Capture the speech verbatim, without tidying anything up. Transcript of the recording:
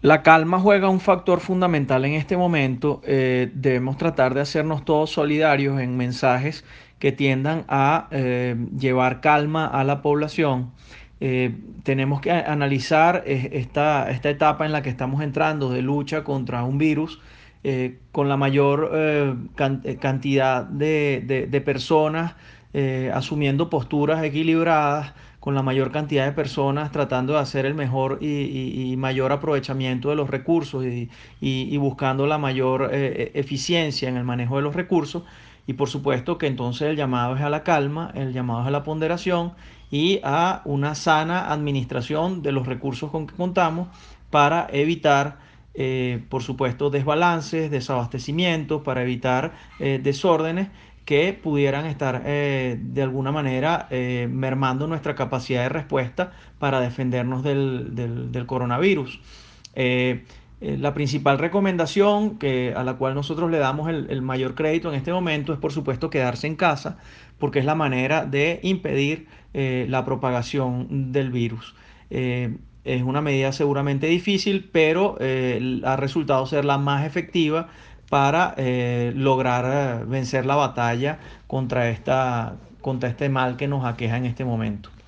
La calma juega un factor fundamental en este momento. Eh, debemos tratar de hacernos todos solidarios en mensajes que tiendan a eh, llevar calma a la población. Eh, tenemos que a- analizar eh, esta, esta etapa en la que estamos entrando de lucha contra un virus eh, con la mayor eh, can- eh, cantidad de, de- de personas eh, asumiendo posturas equilibradas, con la mayor cantidad de personas tratando de hacer el mejor y, y- y mayor aprovechamiento de los recursos y, y- y buscando la mayor eh, e- eficiencia en el manejo de los recursos. Y por supuesto que entonces el llamado es a la calma, el llamado es a la ponderación y a una sana administración de los recursos con que contamos para evitar, eh, por supuesto, desbalances, desabastecimientos, para evitar eh, desórdenes que pudieran estar eh, de alguna manera eh, mermando nuestra capacidad de respuesta para defendernos del, del- del coronavirus. Eh, eh, la principal recomendación que, a la cual nosotros le damos el, el mayor crédito en este momento es, por supuesto, quedarse en casa, porque es la manera de impedir eh, la propagación del virus. Eh, es una medida seguramente difícil, pero eh, ha resultado ser la más efectiva para eh, lograr eh, vencer la batalla contra, esta, contra este mal que nos aqueja en este momento.